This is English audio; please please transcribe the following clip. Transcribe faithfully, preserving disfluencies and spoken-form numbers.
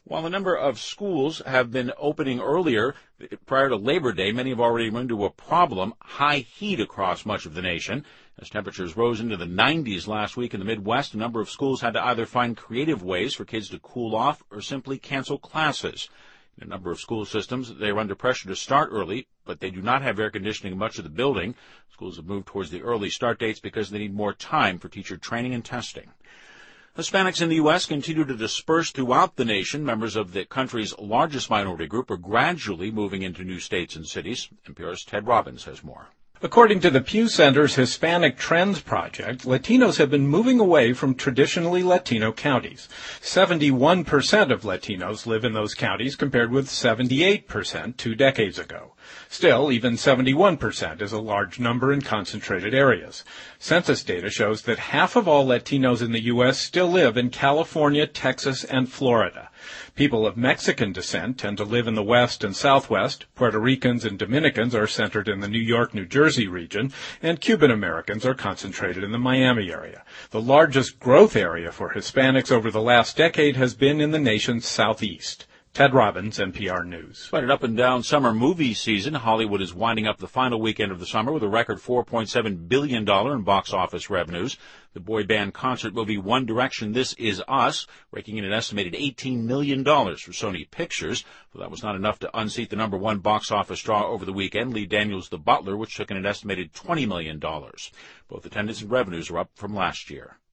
While a number of schools have been opening earlier prior to Labor Day, many have already run into a problem: high heat across much of the nation. As temperatures rose into the nineties last week in the Midwest, a number of schools had to either find creative ways for kids to cool off or simply cancel classes. In a number of school systems, they are under pressure to start early, but they do not have air conditioning in much of the building. Schools have moved towards the early start dates because they need more time for teacher training and testing. Hispanics in the U S continue to disperse throughout the nation. Members of the country's largest minority group are gradually moving into new states and cities. N P R's Ted Robbins has more. According to the Pew Center's Hispanic Trends Project, Latinos have been moving away from traditionally Latino counties. seventy-one percent of Latinos live in those counties compared with seventy-eight percent two decades ago. Still, even seventy-one percent is a large number in concentrated areas. Census data shows that half of all Latinos in the U S still live in California, Texas, and Florida. People of Mexican descent tend to live in the West and Southwest. Puerto Ricans and Dominicans are centered in the New York, New Jersey region, and Cuban Americans are concentrated in the Miami area. The largest growth area for Hispanics over the last decade has been in the nation's southeast. Ted Robbins, N P R News. Despite an up-and-down summer movie season, Hollywood is winding up the final weekend of the summer with a record four point seven billion dollars in box office revenues. The boy band concert movie One Direction, This Is Us, raking in an estimated eighteen million dollars for Sony Pictures. But that was not enough to unseat the number one box office draw over the weekend, Lee Daniels' The Butler, which took in an estimated twenty million dollars. Both attendance and revenues are up from last year.